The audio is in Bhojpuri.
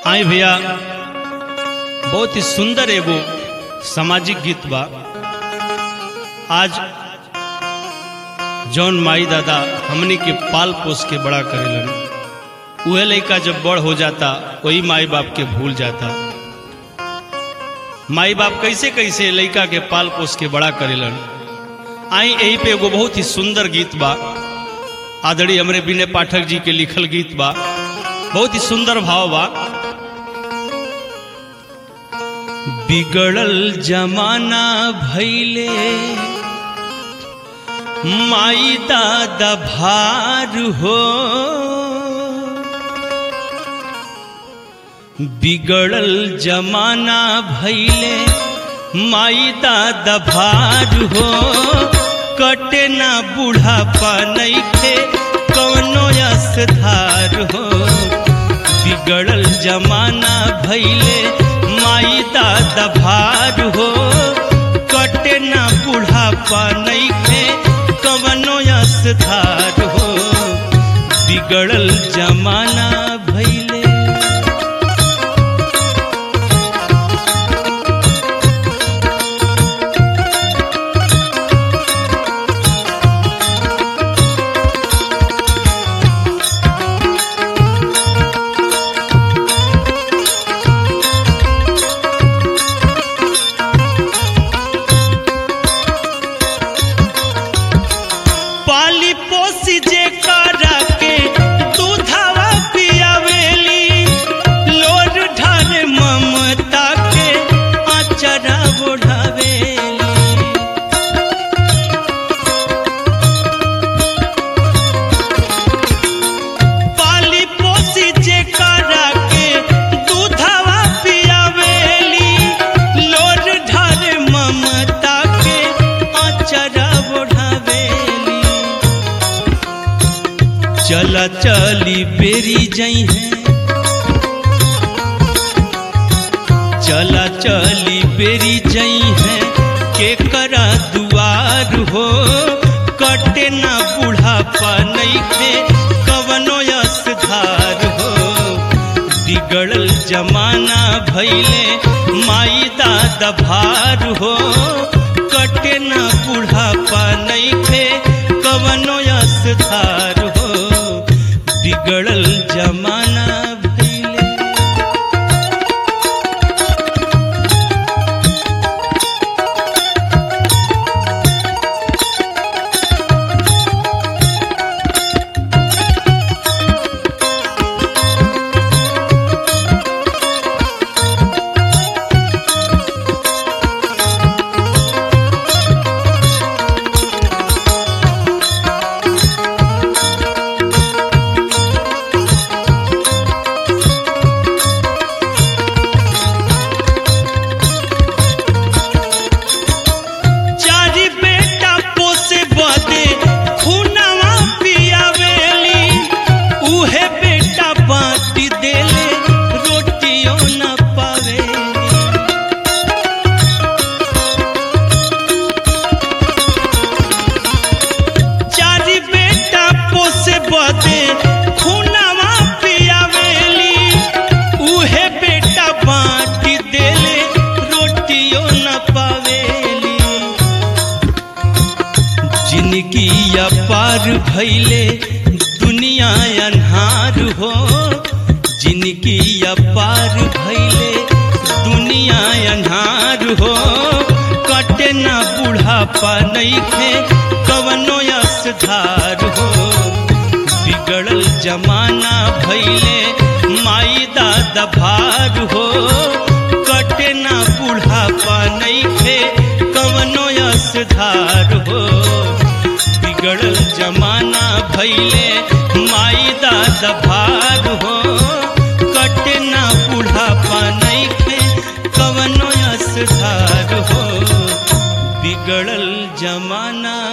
आई भैया बहुत ही सुंदर एगो सामाजिक गीत बा। आज जौन माई दादा हमनी के पाल पोस के बड़ा करेलन, वह लड़का जब बड़ हो जाता वही माई बाप के भूल जाता। माई बाप कैसे कैसे लड़का के पाल पोस के बड़ा करेलन। आई यही पे एगो बहुत ही सुंदर गीत बा, आदरणीय हमरे विनय पाठक जी के लिखल गीत बा। बहुत ही सुंदर भाव बा। बिगड़ल जमाना भैले माई दादा भार हो, बिगड़ल जमाना भैले माई दादा भार हो। कटे ना बुढ़ापा नइखे कवनो असधार हो। बिगड़ल जमाना भैले माई दादा भार हो, कटे ना बुढ़ापा नइखे कवनो असधार हो। बिगड़ल जमाना भैले। चला चली बेरी जई है, चला चली बेरी जई है के करा दुआर हो। कटे ना बुढ़ापा नइखे कवनो असधार हो। बिगड़ल जमाना भैले माई दादा भार हो, कटे ना बुढ़ापा नइखे कवनो असधार हो। बिगड़ल जमाना भैले। जिनकी अपार भैले दुनिया अन्हार हो। जिनकी अपार भैले दुनिया अन्हार हो। कटे ना बुढ़ापा नइखे कवनो असधार हो। बिगड़ल जमाना भैले माई दादा भार हो, कटे ना बुढ़ापा नइखे कवनो असधार हो। बिगड़ल जमाना भैले माई दादा भार हो, कटे ना बुढ़ापा नइखे कवनो असधार हो। बिगड़ल जमाना